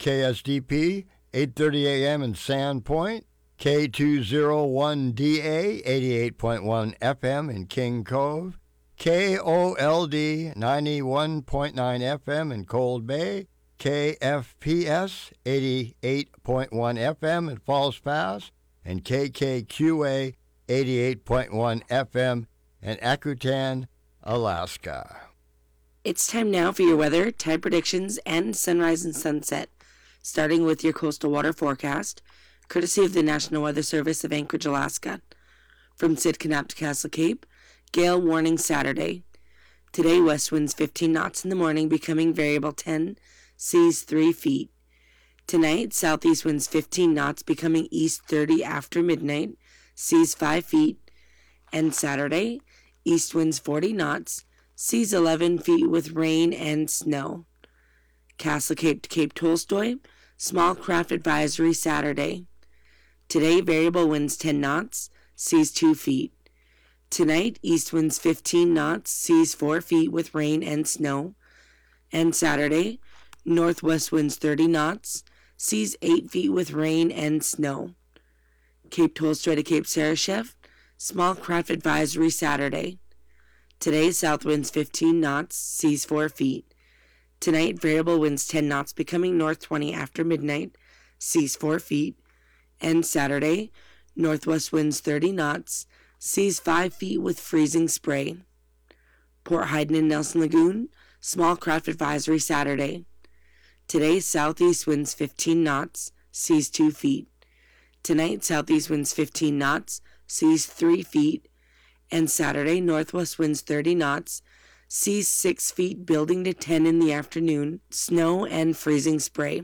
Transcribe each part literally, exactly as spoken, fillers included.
K S D P, eight thirty a.m. in Sandpoint, K two oh one D A, eighty-eight point one F M in King Cove, K O L D, ninety-one point nine F M in Cold Bay, K F P S, eighty-eight point one F M in Falls Pass, and K K Q A, eighty-eight point one F M in Akutan, Alaska. It's time now for your weather, tide predictions, and sunrise and sunset, starting with your coastal water forecast, courtesy of the National Weather Service of Anchorage, Alaska. From Sitka to Castle Cape, gale warning Saturday. Today, west winds fifteen knots in the morning, becoming variable ten, seas three feet. Tonight, southeast winds fifteen knots, becoming east thirty after midnight, seas five feet. And Saturday, east winds forty knots, seas eleven feet with rain and snow. Castle Cape to Cape Tolstoy, small craft advisory Saturday. Today, variable winds ten knots, seas two feet. Tonight, east winds fifteen knots, seas four feet with rain and snow. And Saturday, northwest winds thirty knots, seas eight feet with rain and snow. Cape Tolstoy to Cape Sarashef, small craft advisory Saturday. Today, south winds fifteen knots, seas four feet. Tonight, variable winds ten knots, becoming north twenty after midnight, seas four feet. And Saturday, northwest winds thirty knots, seas five feet with freezing spray. Port Hayden and Nelson Lagoon, small craft advisory Saturday. Today, southeast winds fifteen knots, seas two feet. Tonight, southeast winds fifteen knots, seas three feet. And Saturday, northwest winds thirty knots, seas six feet, building to ten in the afternoon, snow and freezing spray.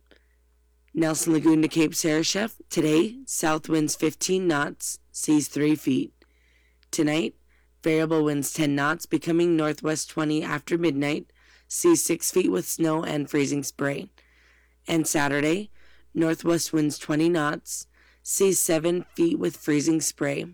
Nelson Lagoon to Cape Sarashef. Today, south winds fifteen knots, seas three feet. Tonight, variable winds ten knots, becoming northwest twenty after midnight, seas six feet with snow and freezing spray. And Saturday, northwest winds twenty knots, seas seven feet with freezing spray.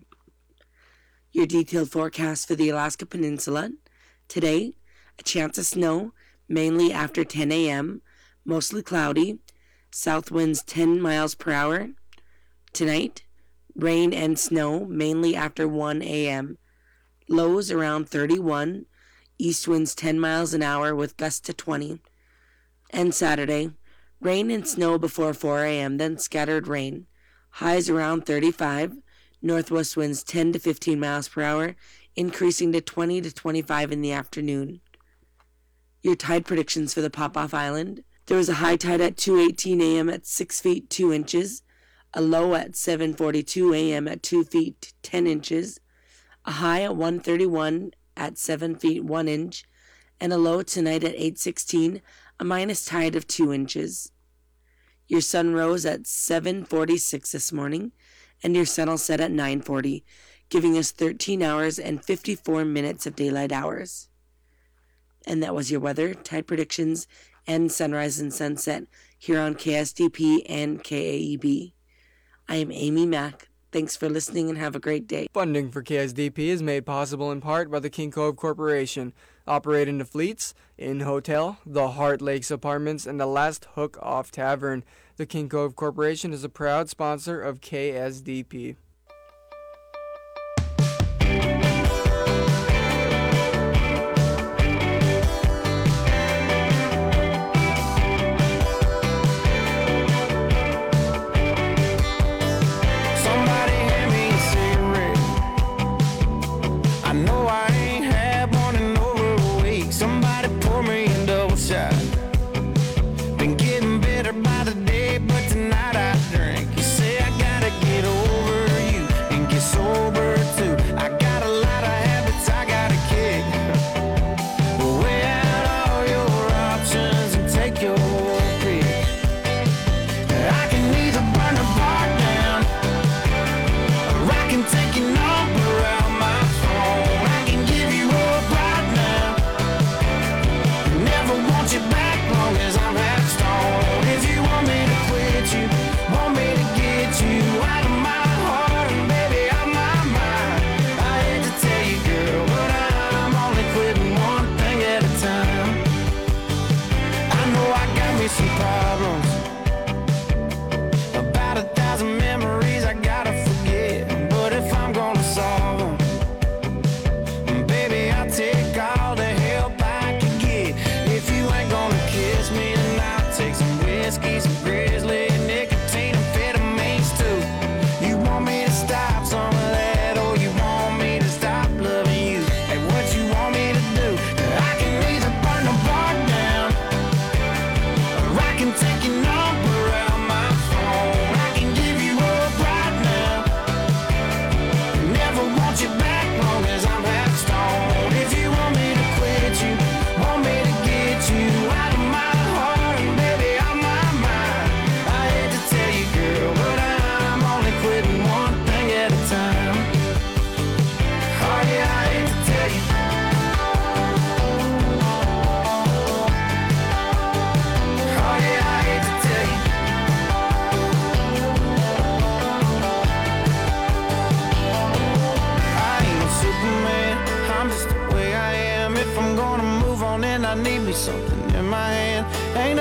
Your detailed forecast for the Alaska Peninsula. Today, a chance of snow, mainly after ten a.m., mostly cloudy, south winds ten miles per hour. Tonight, rain and snow, mainly after one a.m., lows around thirty-one, east winds ten miles an hour with gusts to twenty. And Saturday, rain and snow before four a.m., then scattered rain, highs around thirty-five, northwest winds ten to fifteen miles per hour, increasing to twenty to twenty-five in the afternoon. Your tide predictions for the Popoff Island. There was a high tide at two eighteen a.m. at six feet two inches, a low at seven forty-two a.m. at two feet ten inches, a high at one thirty-one at seven feet one inch, and a low tonight at eight sixteen, a minus tide of two inches. Your sun rose at seven forty-six this morning, and your sun will set at nine forty, giving us thirteen hours and fifty-four minutes of daylight hours. And that was your weather, tide predictions, and sunrise and sunset here on K S D P and K A E B. I am Amy Mack. Thanks for listening and have a great day. Funding for K S D P is made possible in part by the King Cove Corporation, operating the Fleets, Inn Hotel, the Heart Lakes Apartments, and the Last Hook Off Tavern. The King Cove Corporation is a proud sponsor of K S D P. Been getting better by the day, but tonight I drink. You say I gotta get over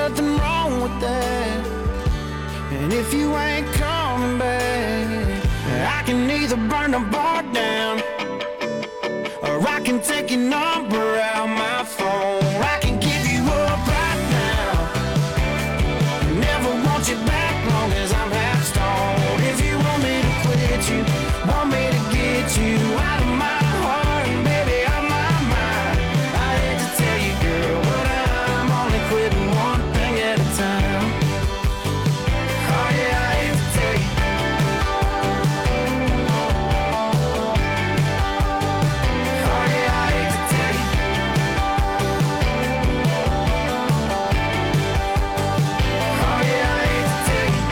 nothing wrong with that. And if you ain't coming back, I can either burn the bar down, or I can take your number out my phone. I can give you up right now, never want you back long as I'm half stoned. If you want me to quit you, want me to get you out of my heart and baby out my mind, I hate to tell you girl, but I'm only quitting one thing at a time. Oh yeah, I hate to tell you. Oh yeah, I hate to tell you. Oh yeah, I hate to tell you.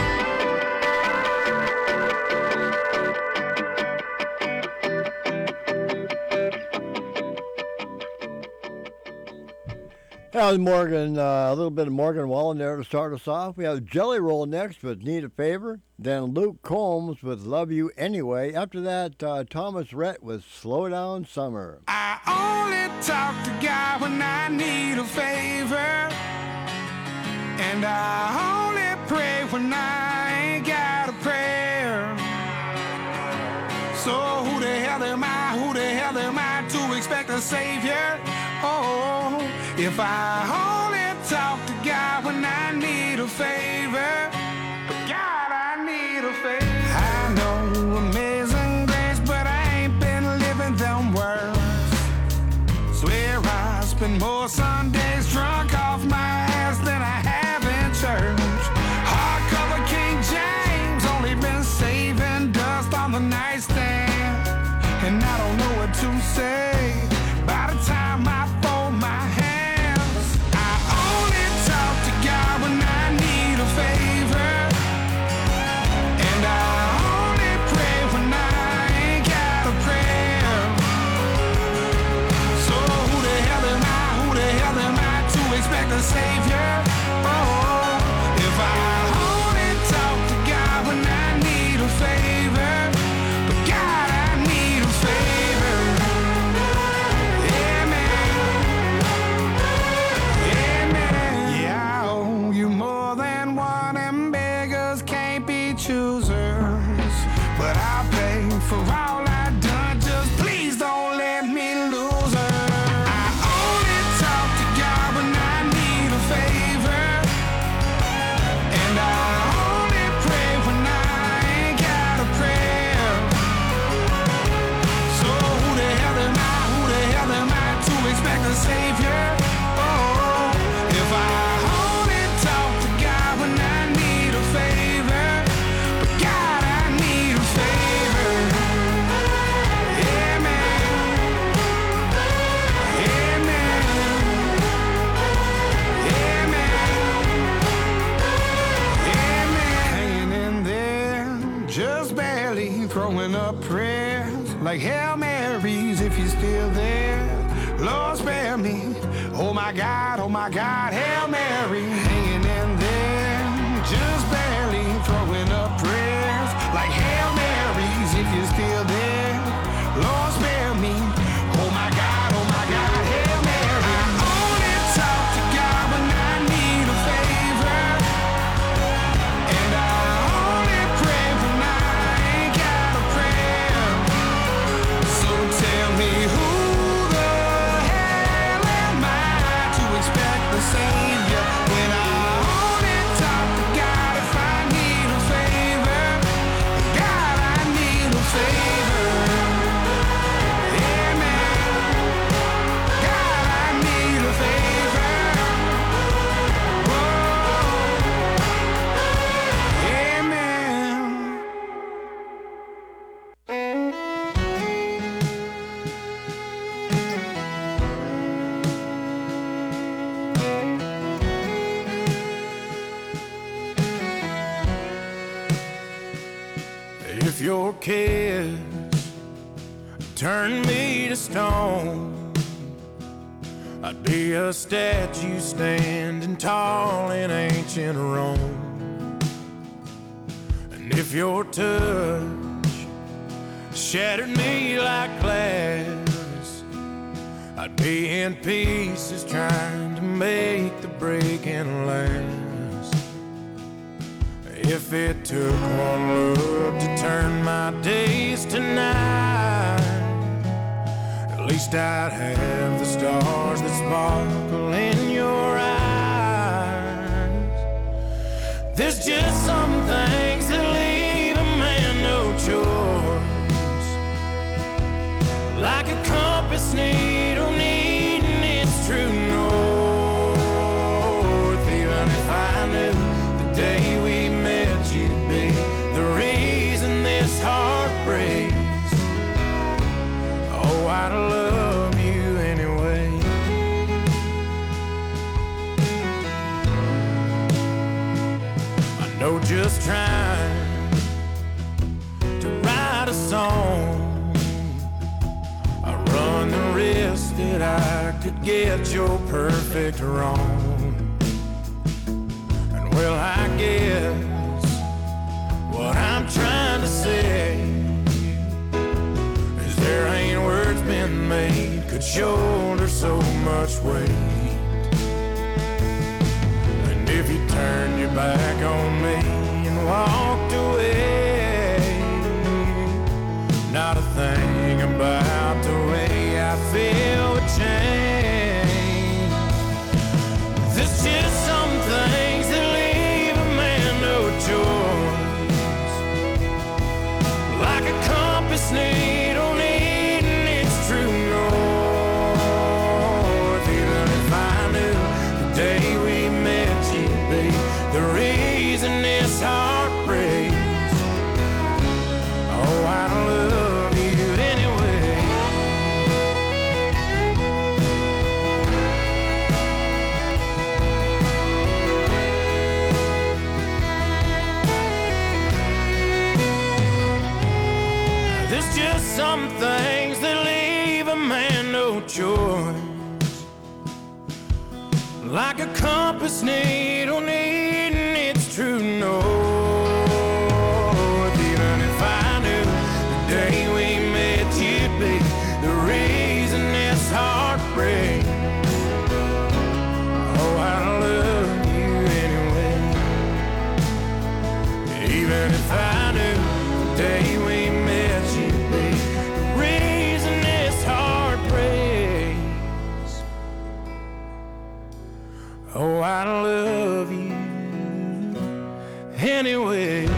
That was Morgan, uh, a little bit of Morgan Wallen there to start us off. We have Jelly Roll next with Need a Favor. Then Luke Combs with Love You Anyway. After that, uh, Thomas Rhett with Slow Down Summer. I only talk to God when I need a favor, and I only pray when I ain't got a prayer. So who the hell am I, who the hell am I to expect a savior? Oh, if I only talk to God when I need a favor, God, I need a favor. I know amazing grace, but I ain't been living them words. Swear I spend more Sundays drunk off my ass than I have in church. Hardcover King James, only been saving dust on the nightstand, and I don't know what to say by the time I fold my hands. I only talk to God when I need a favor, and I only pray when I ain't got a prayer. So who the hell am I, who the hell am I to expect a savior? Oh, if I only talk to God when I need a favor, but God, I need a favor. Yeah, man. Yeah, man. Yeah, I owe you more than one, and beggars can't be choosers. But I'll pay for all I've done, just please don't let me lose her. I only talk to God when I need a favor, and I only pray when I ain't got a prayer. So who the hell am I, who the hell am I to expect a savior? Oh, if I only talk to God when I need a favor, but God, I need a favor. Yeah, man. Yeah, man. Yeah, man. Yeah, man. Hanging in there, just barely throwing up prayers like Hail Marys if you're still there. Lord, spare me. Oh my God, oh my God, Hail Mary. Hanging in there, just barely throwing up prayers like Hail Marys if you're still there. Lord, spare me. Oh my God, oh my God, Hail Mary. I only talk to God when I need a favor, and I only pray when I ain't got a prayer. So tell me who the hell am I to expect the savior when I only talk to God if I need a favor? God, I need a favor. Yeah, man. God, I need a favor. Whoa. Yeah, man. If your kiss turned me to stone, I'd be a statue standing tall in ancient Rome. And if your touch shattered me like glass, I'd be in pieces trying to make the breaking last. If it took one look to turn my days to night, at least I'd have the stars that sparkle in your eyes. There's just some things that leave a man no choice, like a compass needle needing its true north. Even if I knew the day we met you'd be the reason this heart breaks, oh, I'd love you anyway. I know just trying to write a song, I run the risk that I could get your perfect wrong. And well, I guess what I'm trying to say is there ain't words been made could shoulder so much weight. And if you turned your back on me and walked away, not a thing about the way I feel would change. There's just some things that leave a man no choice, like a compass needle needing its true north. Even if I knew the day we met you'd be the reason this heart breaks, oh, I'd love you anyway. There's just some things that leave a man no choice, like a compass needle needing its true north. Even if I knew the day we met you'd be the reason this heart breaks, oh, I love you anyway. Even if I knew the day we met you'd be the reason this heart breaks, oh, I love you anyway.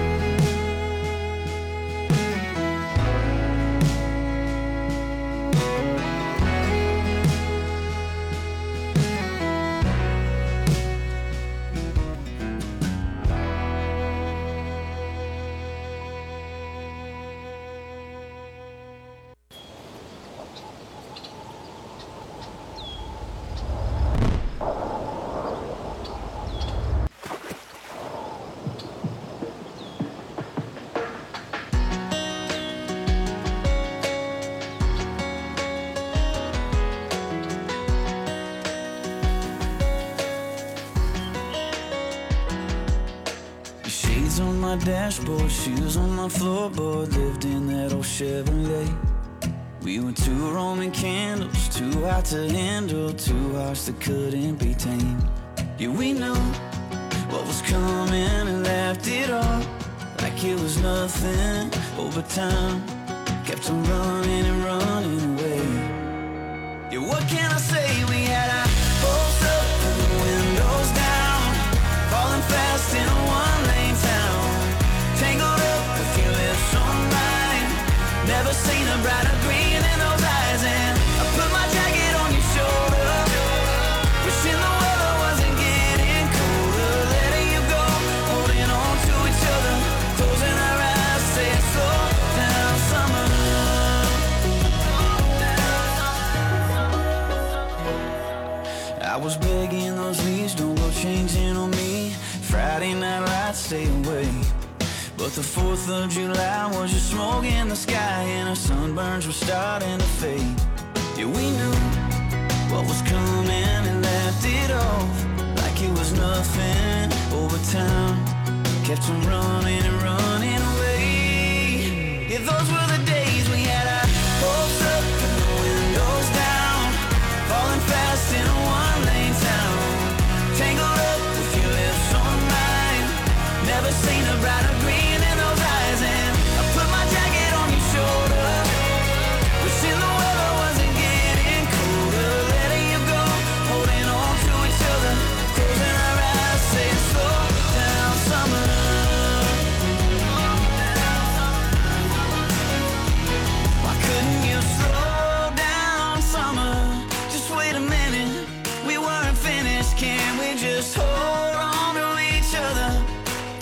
Shades on my dashboard, shoes on my floorboard, lived in that old Chevrolet. We were two Roman candles, too hot to handle, two hearts that couldn't be tamed. Yeah, we knew what was coming and laughed it off like it was nothing. Over time, kept on running and running away. Yeah, what can I say? We had our hopes up and the windows down, falling fast in a one-lane town, tangled up with your lips on mine. Never seen a brighter green in those eyes. And I put my jacket on your shoulder, wishing the weather wasn't getting colder. Letting you go, holding on to each other, closing our eyes, saying slow down, summer. I was begging those leaves, don't go changing on me. Friday night lights, stay away. But the fourth of July was just smoke in the sky, and our sunburns were starting to fade. Yeah, we knew what was coming and laughed it off like it was nothing. Over time, kept on running and running away. Yeah, those were the days we had our hopes up and the windows down, falling fast in a one-lane town, tangled up with your lips on mine. Never said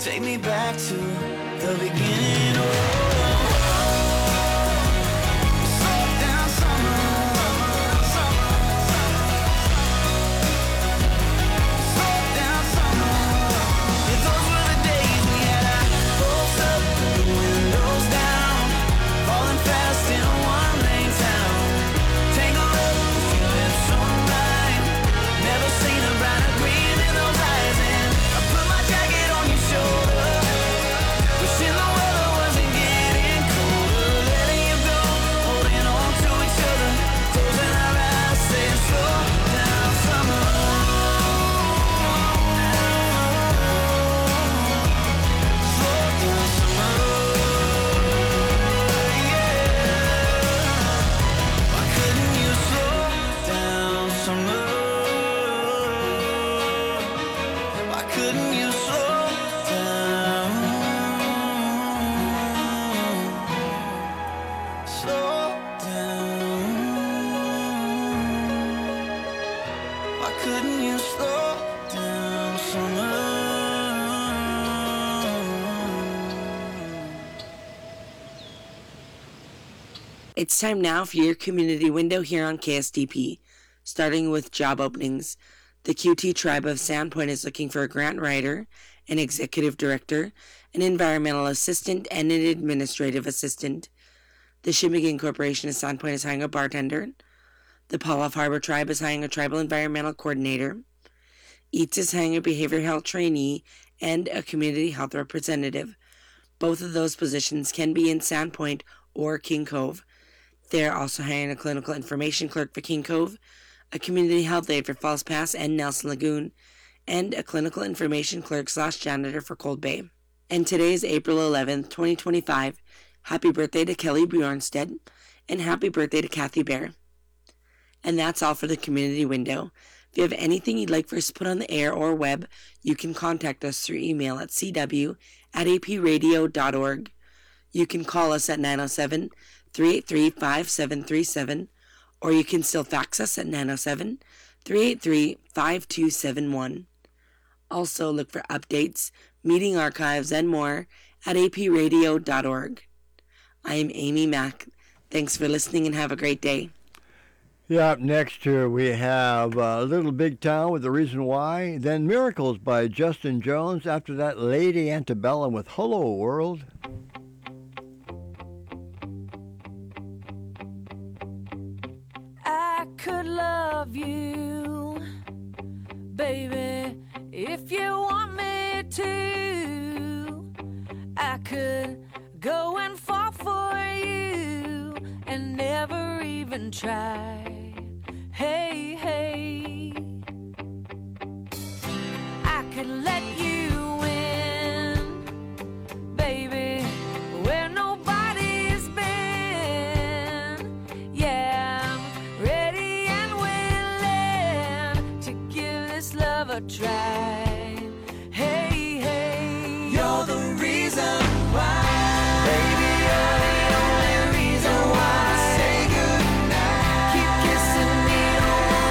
take me back to the beginning. Oh, slow down summer, slow down summer. Yeah, those were the days we had our hopes up, the windows down, falling fast in a one-lane town. Tangled up with your lips on mine, never seen a brighter green in those eyes. And I put my jacket on your shoulder, wishing the weather wasn't getting colder. Letting you go, holding on to each other, closing our eyes, saying slow down summer. Slow down summer, yeah. Why couldn't you slow down summer? Why couldn't you slow down? Slow down. Why couldn't you slow down summer? It's time now for your community window here on K S D P. Starting with job openings, the Q T Tribe of Sandpoint is looking for a grant writer, an executive director, an environmental assistant, and an administrative assistant. The Shimigan Corporation of Sandpoint is hiring a bartender. The Paloff Harbor Tribe is hiring a tribal environmental coordinator. Eats is hiring a behavioral health trainee and a community health representative. Both of those positions can be in Sandpoint or King Cove. They are also hiring a clinical information clerk for King Cove, a community health aide for Falls Pass and Nelson Lagoon, and a clinical information clerk slash janitor for Cold Bay. And today is April eleventh, twenty twenty-five. Happy birthday to Kelly Bjornstead, and happy birthday to Kathy Bear. And that's all for the community window. If you have anything you'd like for us to put on the air or web, you can contact us through email at c w at a p radio dot org. You can call us at nine oh seven, three eight three, five seven three seven, or you can still fax us at nine oh seven, three eight three, five two seven one. Also look for updates, meeting archives, and more at a p radio dot org. I am Amy Mack. Thanks for listening and have a great day. Yeah, up next here we have uh, Little Big Town with The Reason Why, then Miracles by Justin Jones. After that, Lady Antebellum with Hello World. I could love you, baby, if you want me to. I could go and fall for you and never even try. Hey, hey, I could let you in, baby, where nobody's been. Yeah, I'm ready and willing to give this love a try. Hey, hey, you're the reason why. Baby, you're the only reason why. Say goodnight. Keep kissing me, don't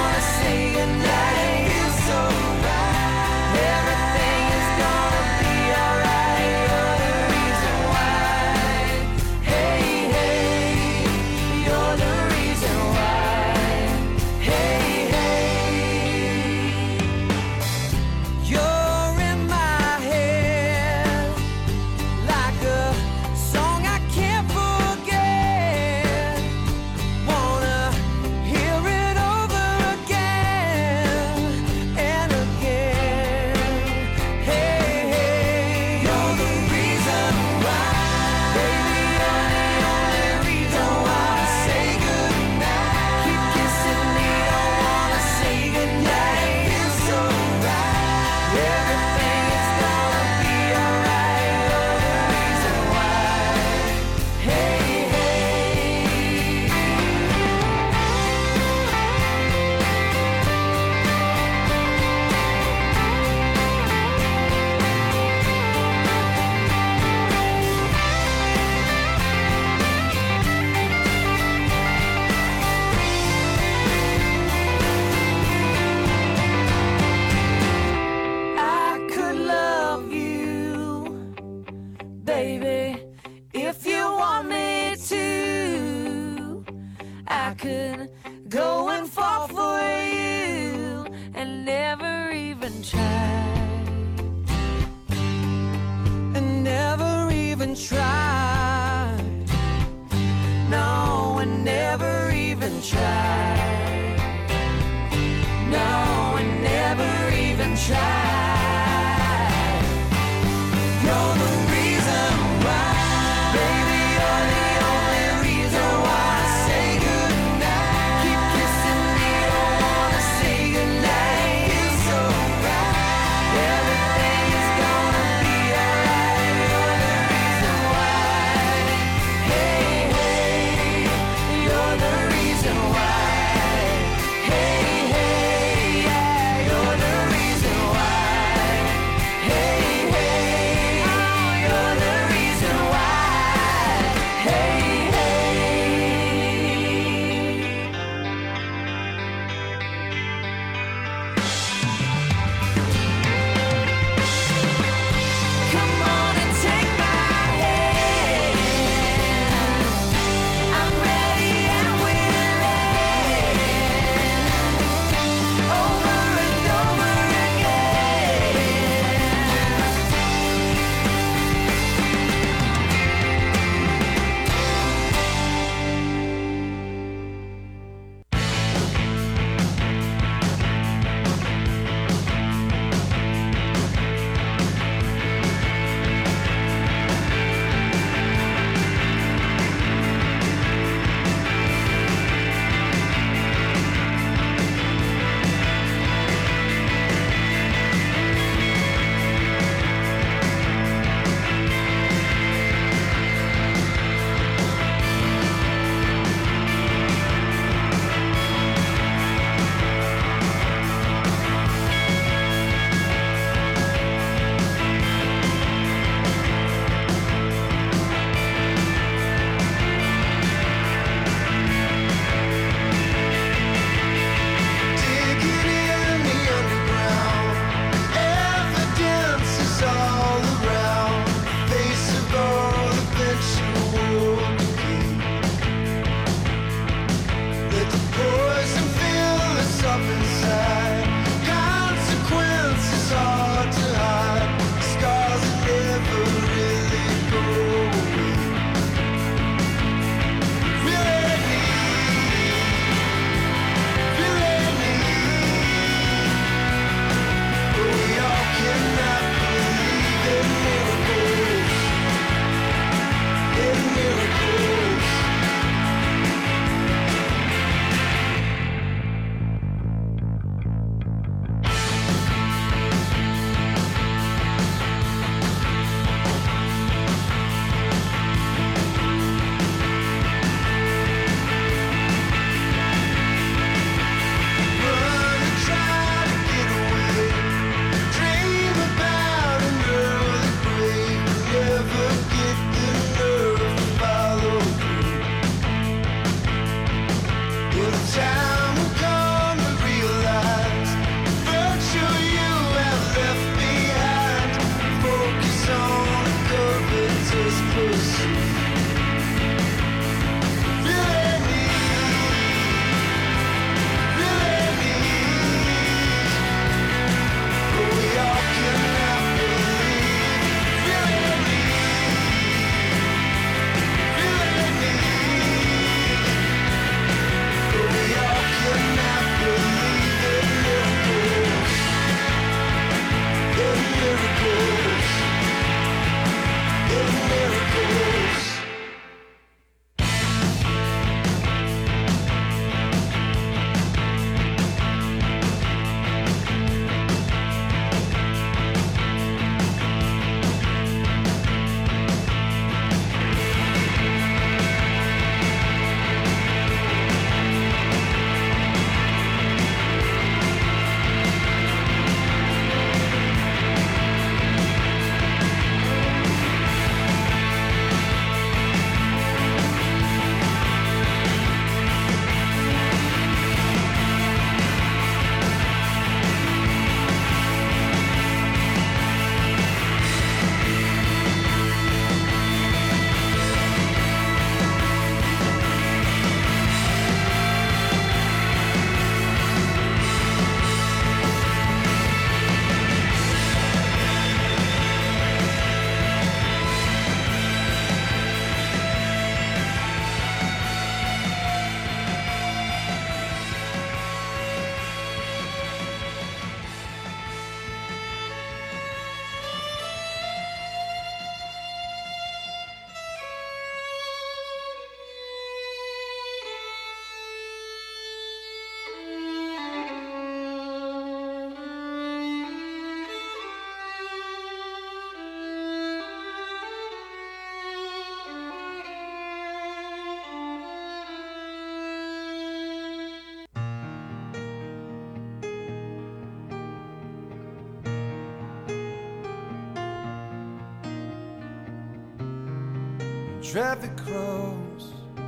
Traffic cross,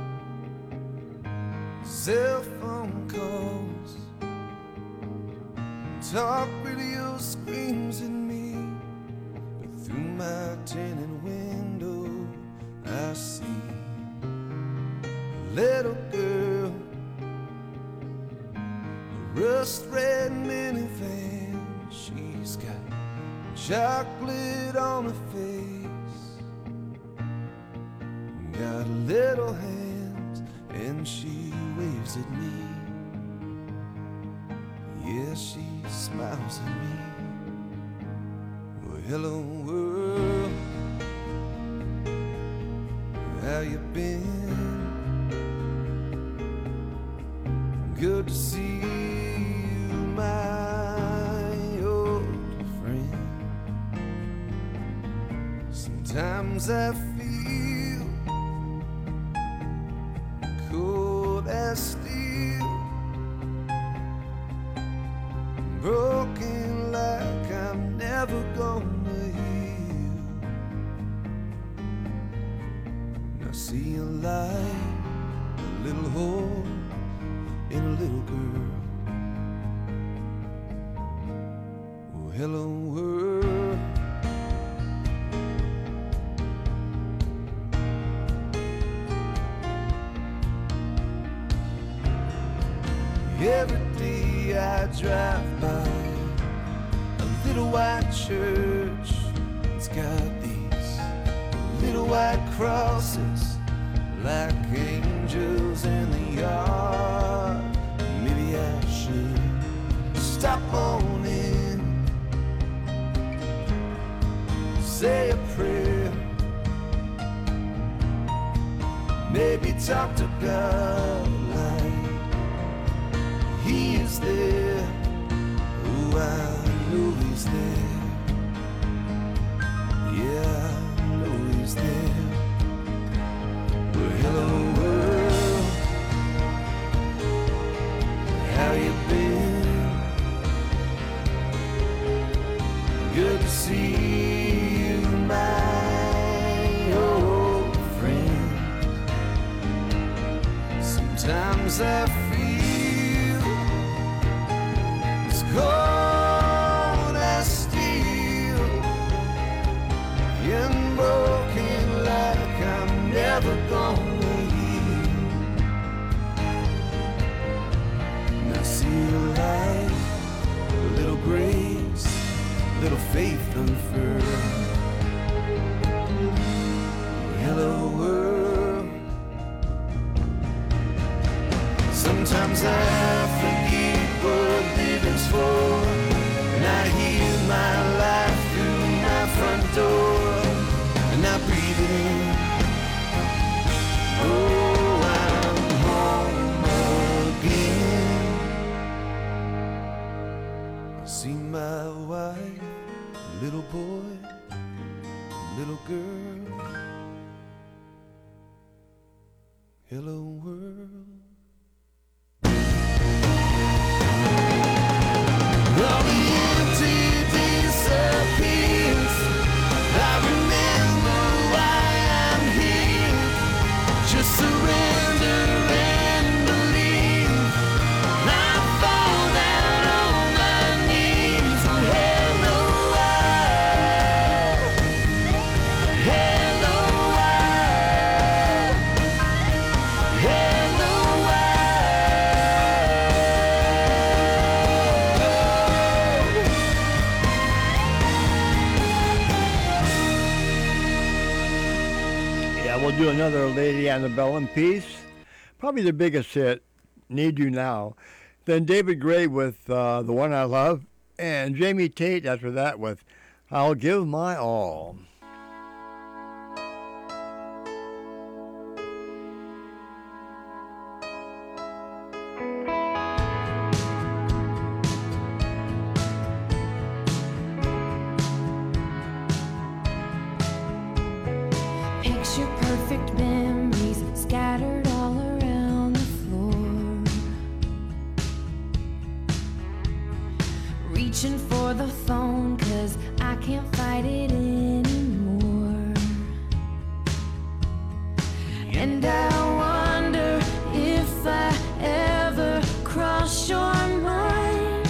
cell phone calls, talk radio screams at me, but through my tinted window I see a little girl, a rust red minivan. She's got chocolate on her face, got little hands, and she waves at me. Yeah, she smiles at me. Well, hello world, how you been? Good to see you, my old friend. Sometimes I feel cold as steel, broken like I'm never gonna heal. Now see a light, a little hole in a little girl. Oh, hello world. Every day I drive by a little white church. It's got these little white crosses like angels in the yard. Maybe I should stop on in, say a prayer, maybe talk to God like He is there. Oh, I know He's there. Yeah, I know He's there. Well, hello world, how you been? Good to see you, my old friend. Sometimes I feel it's cold as steel and broken like never gonna heal. Now see the light, a little grace, a little faith unfurled. Hello world. Sometimes I forget what living's for, and I hear my life through my front door, and I breathe it in. Oh, I'm home again. I see my wife, little boy, little girl. Hello world. All the empty disappears. I remember why I'm here. Just surrender and believe. I fall down on my knees. Hello world. Hello world. Hello Yeah, we'll do another Lady Antebellum piece. Probably the biggest hit, Need You Now. Then David Gray with uh, The One I Love. And Jamie Tate after that with I'll Give My All. Picture perfect memories scattered all around the floor. Reaching for the phone, cause I can't fight it anymore. And I wonder if I ever cross your mind.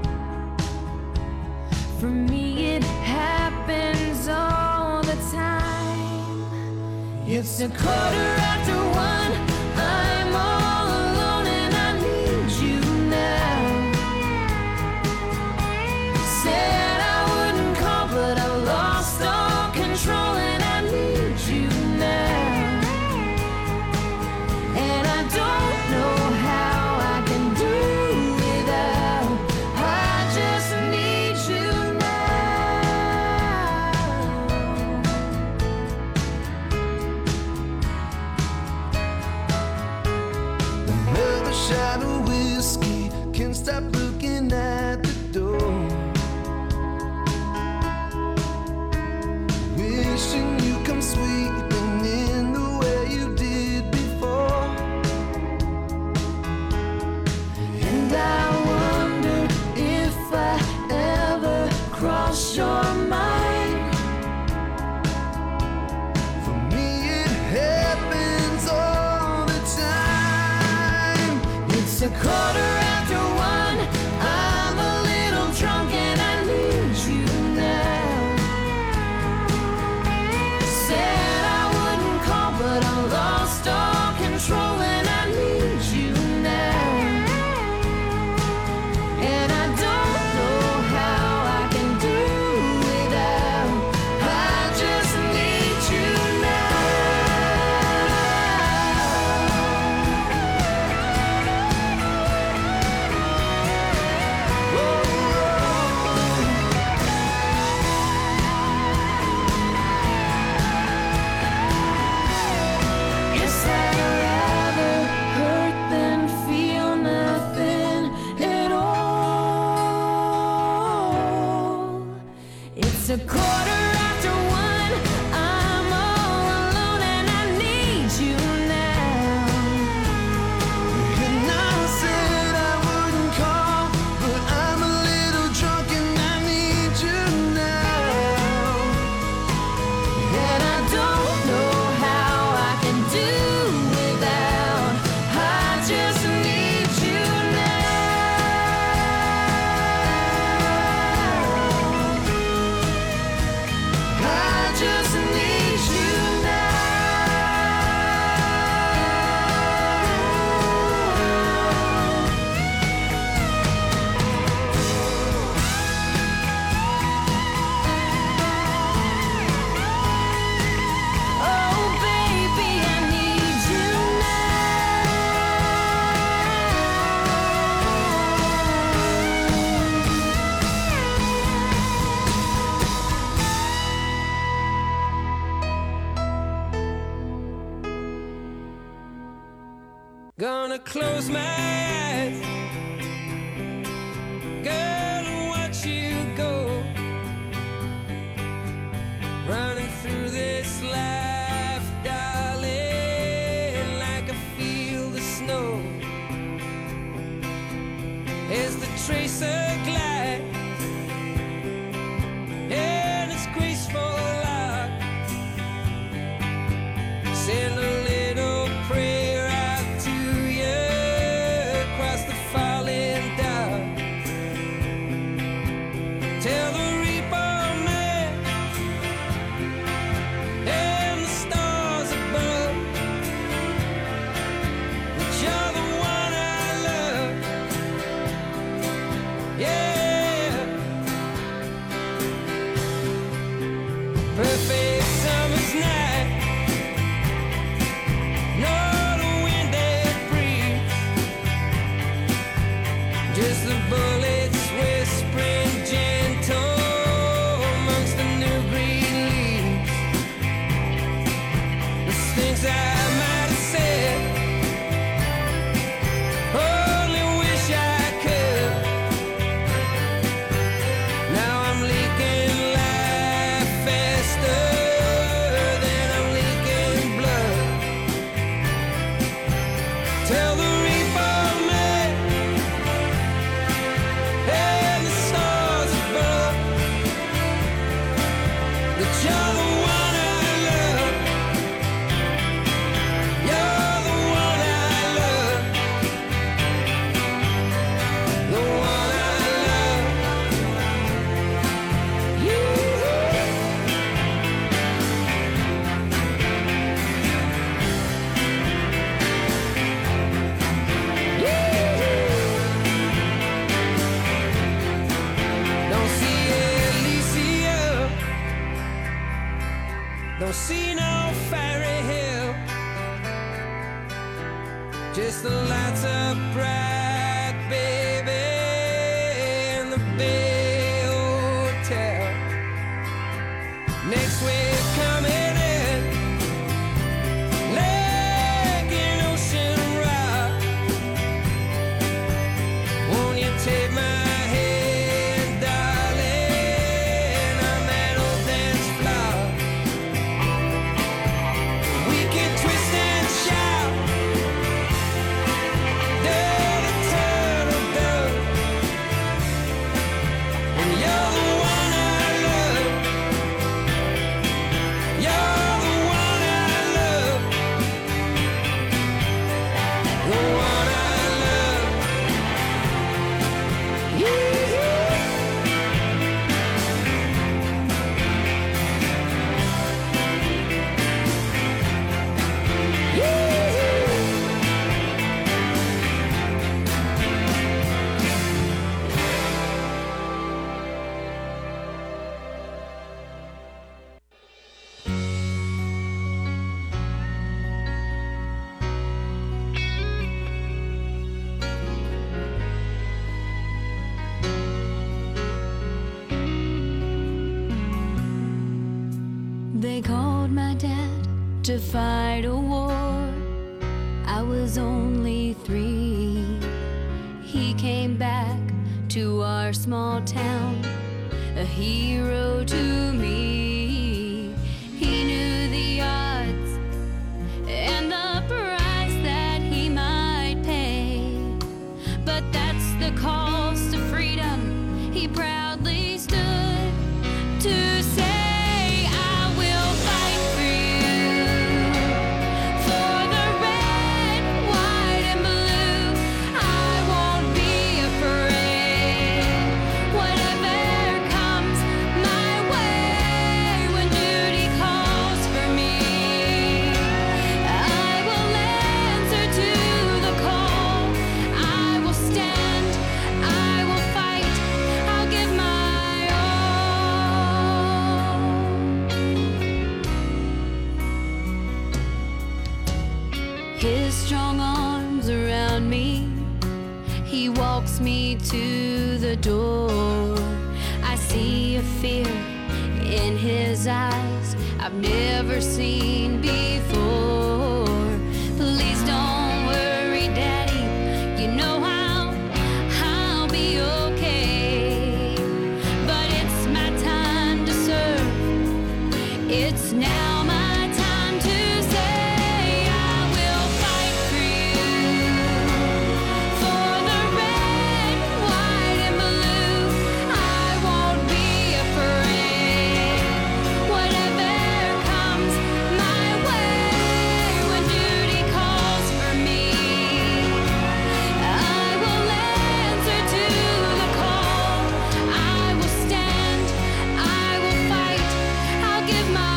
For me, it happens all the time. It's a quarter after one. I'm all alone and I need you now. Said I wouldn't call, but I lost all control and I need you now. And I don't know how I can do without. I just need you Another shot of whiskey, can't stop looking at the door. Wishing you come sweeping in the way you did before. And I wonder if I ever cross your mind. For me, it happens all the time. It's a quarter after one. I'm a little drunk and I need you now. Said I wouldn't call, but I lost all control and I need you now. And I don't know how I can do without. I just need you now. Gonna close my eyes, girl, and watch you go, running through this life, darling, like I feel the snow as the tracer glides in its graceful arc. Send a little prayer out to you across the falling dark. Tell the reaper man and the stars above that you're the one I love. Yeah, perfect summer's night. Not a wind that breeze, just the bullets whispering gentle amongst the new green leaves. There's things I might have said, only wish I could. Now I'm leaking life faster than I'm leaking blood. Tell the reaper man and the stars above that you're the one I love. You're the one I love. The one I love. You. Don't see Elysia, don't see no fairy hill, just the lights of bright, baby, in the Bay Hotel. Next wave coming in, leg in ocean rock. Won't you take my hand, darling? I'm an old dance flower. We can twist and shout, do the turtle dove. And you're the one I love. You're the one I love. The one I love. You. They called my dad to fight a war. I was only three. He came back to our small town, a hero to me. He knew the odds and the price that he might pay, but that's the cost of freedom. He proudly stood to say, his strong arms around me, he walks me to the door. I see a fear in his eyes I've never seen before. Please don't worry, It's now my time to say I will fight for you. For the red, white, and blue, I won't be afraid. Whatever comes my way, when duty calls for me, I will answer to the call. I will stand, I will fight, I'll give my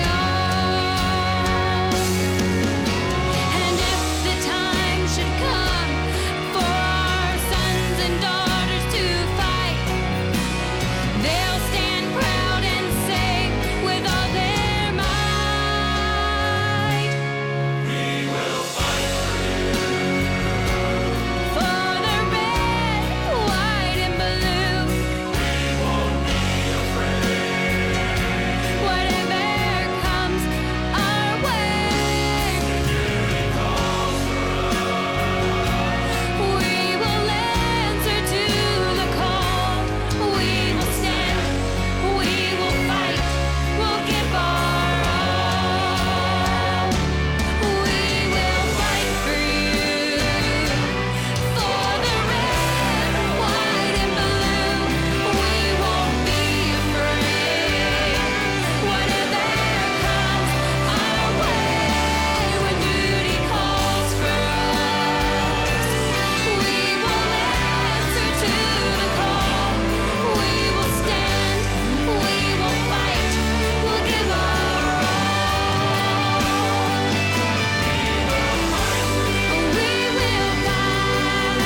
all. And if the time should come for our sons and daughters to fight, they'll stand proud and say with all their might, we will fight for the red, white, and blue. We won't be afraid. Whatever comes our way, we will answer to the call. We will stand, we will fight, we'll give our all. We will fight for you, for the red, white, and blue. We won't be afraid. Whatever comes our way, when duty calls for us, we will answer to the call. We will stand, we will fight, we'll give our all. We will fight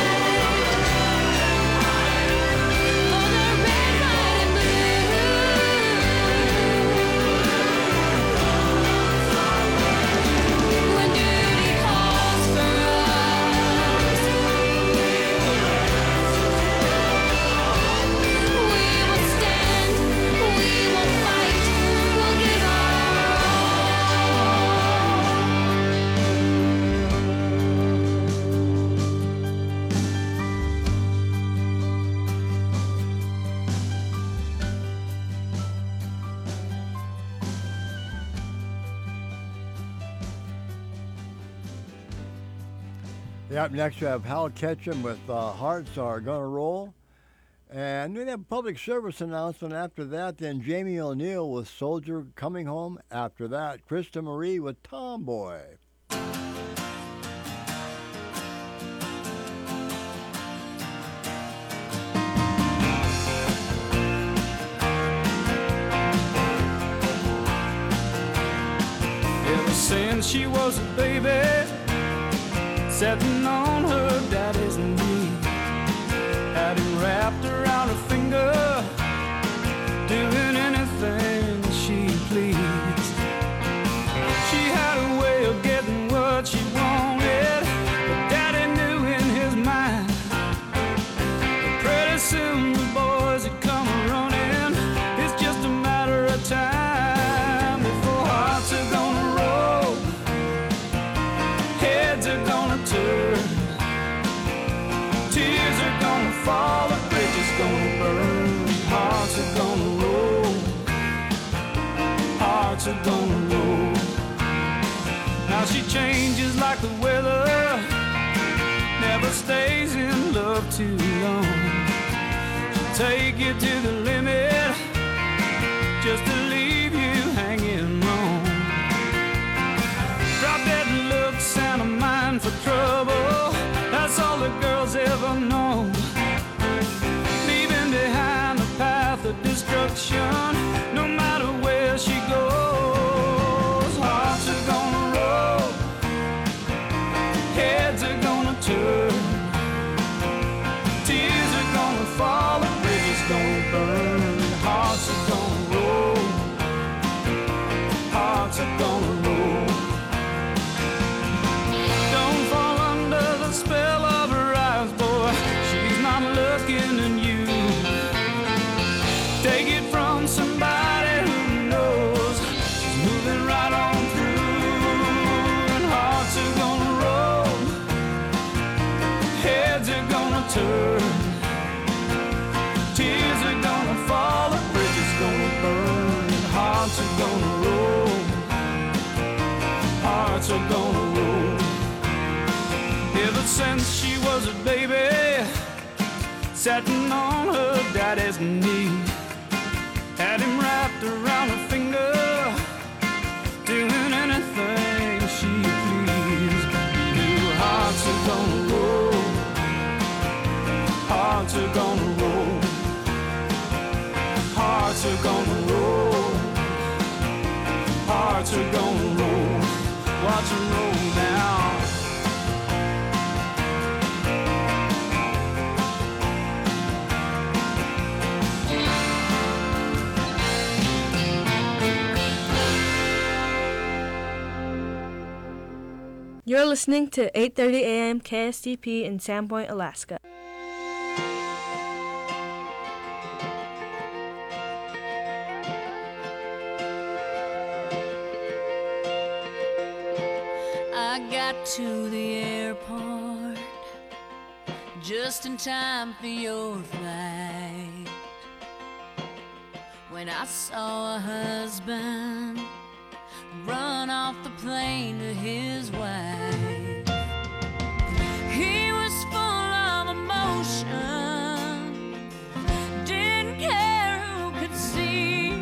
for the red, white, and blue. When duty calls for us, we will stand, we will fight, we'll give our Yeah, up next we have Hal Ketchum with uh, Hearts Are Gonna Roll. And we have a public service announcement after that. Then Jamie O'Neill with Soldier Coming Home. After that, Krista Marie with Tomboy. Ever since she was a baby, sitting on her daddy's knee, had him wrapped around her finger, doing anything she pleased. She had a way of getting what she wanted, but daddy knew in his mind that pretty soon the boys would come running. It's just a matter of time before hearts are gonna roll, heads are gonna turn, tears are gonna fall, the bridge is gonna burn, hearts are gonna roll, hearts are gonna roll. Now she changes like the weather, never stays in love too long. She'll take you to the limit just to leave you hanging on. Drop dead looks and a mind for trouble, that's all the girls ever know. Leaving behind a path of destruction, no matter where she goes. Hearts are gonna roll, heads are gonna turn, tears are gonna fall, the bridge is gonna burn. Hearts are gonna roll, hearts are gonna roll. Don't fall under the spell of her eyes, boy, she's not looking at you. Take it from somebody hearts are gonna roll. Hearts are gonna roll. Ever since she was a baby, sitting on her daddy's knee, had him wrapped around her finger, doing anything she pleased. New hearts are gonna roll. Hearts are gonna roll. Hearts are gonna roll. Hearts are gonna roll. Watch them roll now. You're listening to eight thirty a m K S T P in Sandpoint, Alaska. I got to the airport just in time for your flight, when I saw a husband run off the plane to his wife. He was full of emotion, didn't care who could see.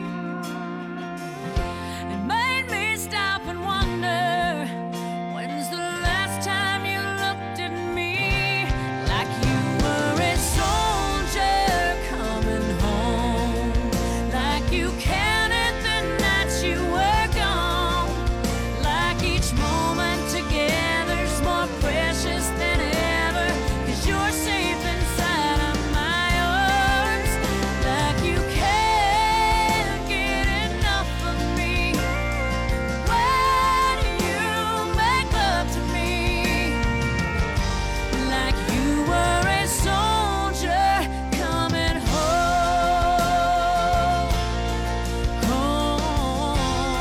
It made me stop and wonder, when's the last time you looked at me like you were a soldier coming home, like you counted the nights you were gone, like each moment together's more precious than ever, 'cause you're safe inside of my arms, like you can't get enough of me when you make love to me, like you were a soldier coming home, home.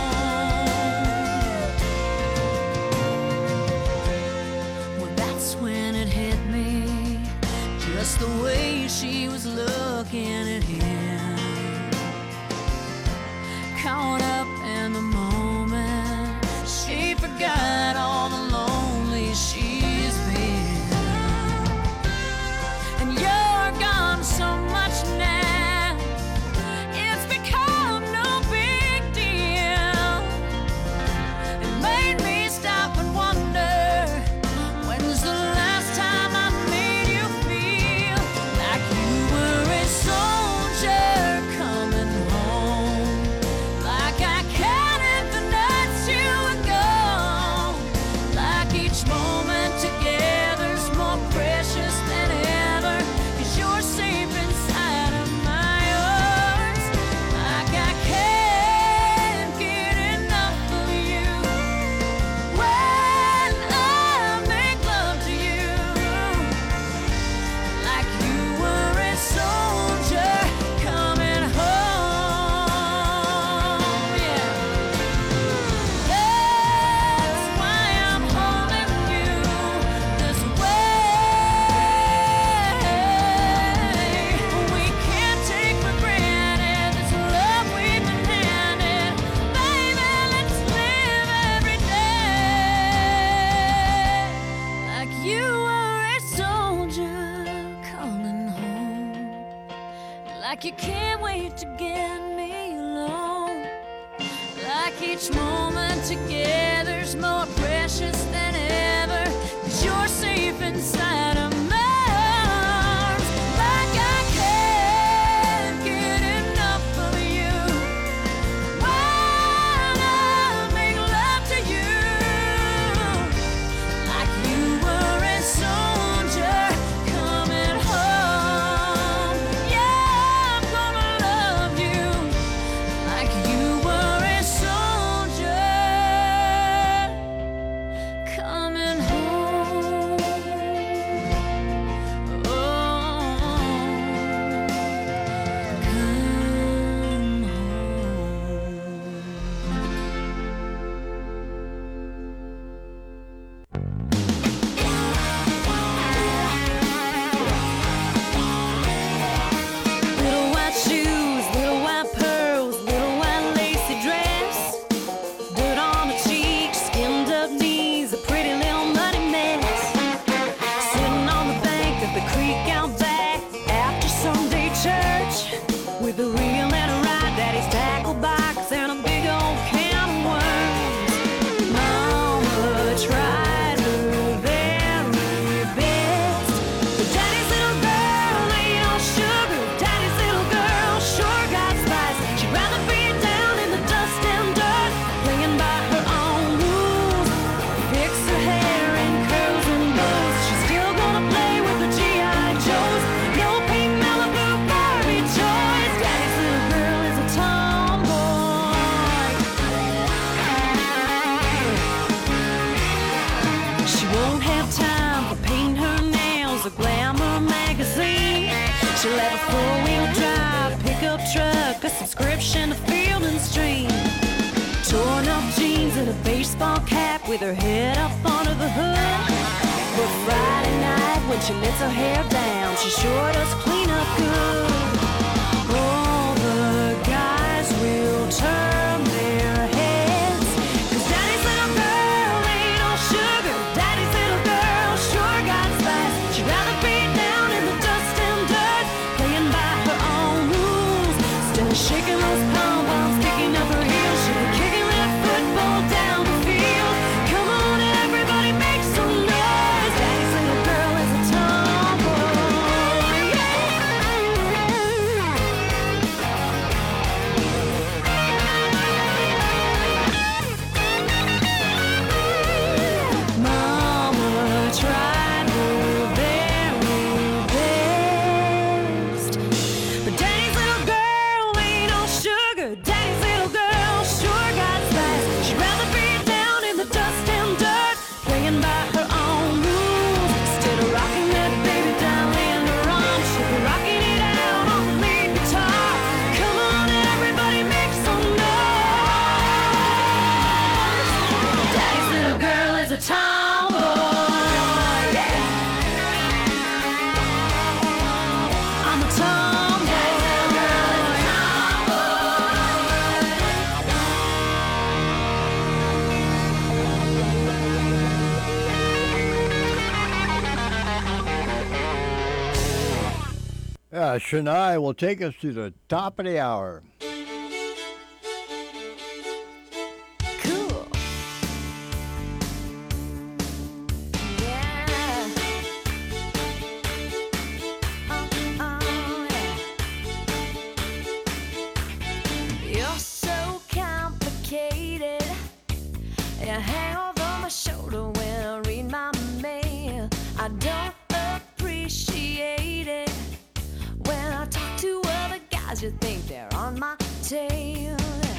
Well, that's when it hit me, just the way she was looking at him, caught up in the moment. She forgot all the lonely she's been, and you're gone so much now, it's become no big deal. It made me stop and wonder, when's the last time I made you feel like you were a soldier coming home, like I counted the nights you were gone, like each moment together's more precious than ever, 'cause you're safe inside of my arms, like I can't get enough of you when I make love to you, like you were a soldier coming home. Yeah, that's why I'm holding you this way. We can't take for granted this love we've been handed. Baby, let's live every day like you were a soldier coming home, like you can't wait to get me alone, like each moment together's more precious than ever, 'cause you're safe inside of my arms, like I can't get enough of you when I make love to you, like you were a soldier coming home. Yeah, I'm gonna love you like you were a soldier subscription to Field and Stream. Torn up jeans and a baseball cap with her head up under the hood. But Friday night when she lets her hair down, she sure does clean up good. All the guys will turn their heads, 'cause daddy's little girl ain't all sugar. Daddy's little girl sure got spice. She'd rather be down in the dust and dirt, playing by her own rules, instead of shaking those pom-poms, kicking up her heels. She'll be kicking that football down the field. Come on, everybody, make some noise. Daddy's little girl is a tomboy. Mama tried her very best, but Daddy's little girl ain't all sugar. Daddy's little girl sure got spice. She'd rather be down in the dust and dirt, playing by her own rules, instead of rocking that baby down in her arms. She'll be rocking it out on the lead guitar. Come on, everybody, make some noise. Daddy's little girl is a tomboy. Yeah. I'm a tomboy. Yeah, Shania will take us to the top of the hour. Cool. Yeah. Oh, oh, yeah. You're so complicated. You hang over my shoulder when I read my mail. I don't appreciate it. When I talk to other guys, you think they're on my tail.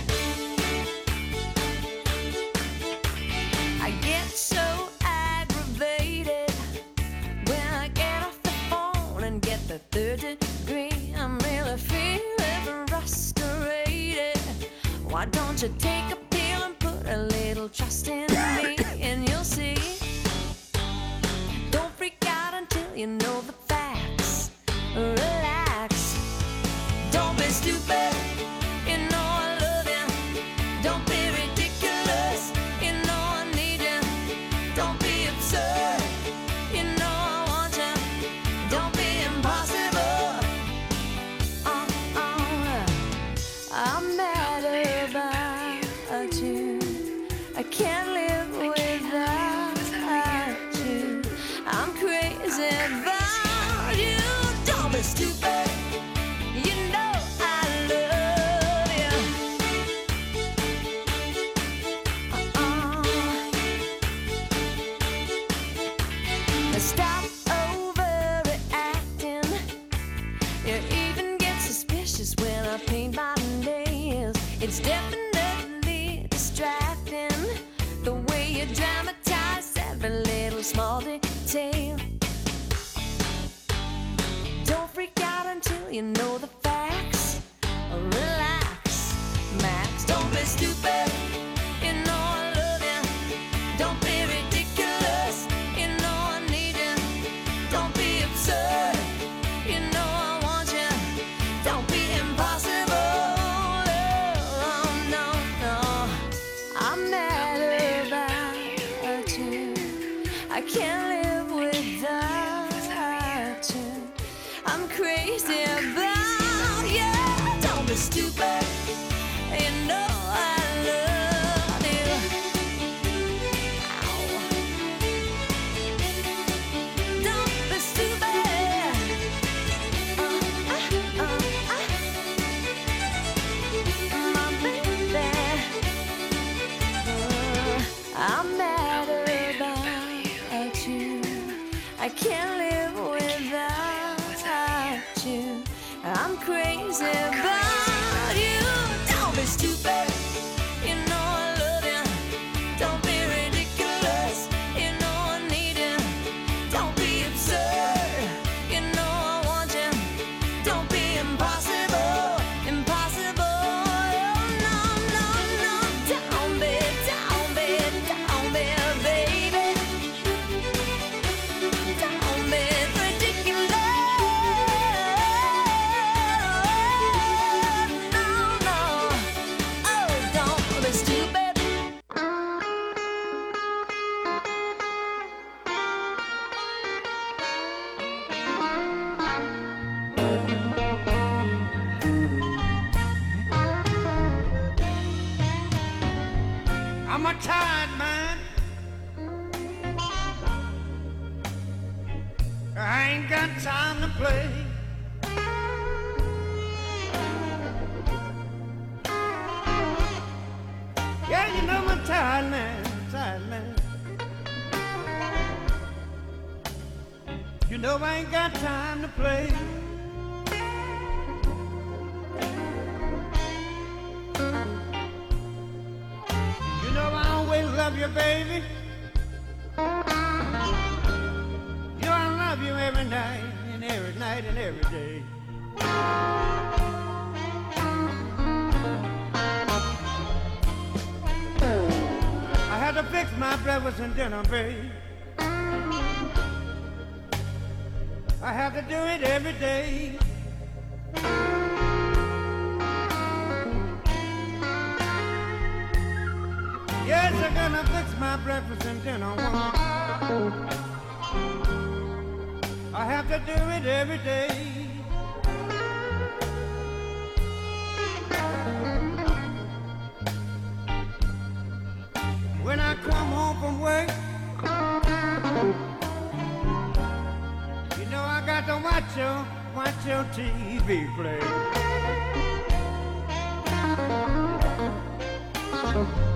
I get so aggravated when I get off the phone and get the third degree. I'm really feeling frustrated. Why don't you take a pill and put a little trust in me, and you'll see. Don't freak out until you know the facts. Relax. Don't be stupid. You know I love you. Don't be ridiculous. You know I need you. Don't be absurd. You know I want you. Don't be impossible. Oh, oh. I'm mad about you. I can't live without you. I'm crazy about you. Don't be stupid. You know I love you. Uh-uh. Stop overreacting. You even get suspicious when I paint my nails. It's definitely distracting, the way you dramatize every little small detail. Don't freak out until you know the facts. Relax, Max. Don't be stupid. You know I love you. Don't be ridiculous. You know I need you. Don't be absurd. You know I want you. Don't be impossible. Oh, no, no. I'm mad about you. I can't live without you. I'm crazy about you. Don't be stupid. You know I love you. Ow. Don't be stupid. Uh, uh, uh, uh. My baby. Uh, I'm mad about you. I can't live without you. I'm crazy about you. Don't be stupid. You know I love you. Don't be ridiculous. You know I need you. Don't be absurd. You know I want you. Don't be impossible. Impossible. I'm a tired man. I ain't got time to play. Yeah, you know I'm a tired man, tired man. You know I ain't got time to play. You know I always love you, baby. You know I love you every night and every night and every day. I had to fix my breakfast and dinner, babe. I have to do it every day. Yes, I'm gonna fix my breakfast and dinner. I have to do it every day. When I come home from work, you know I got to watch your, watch your T V play.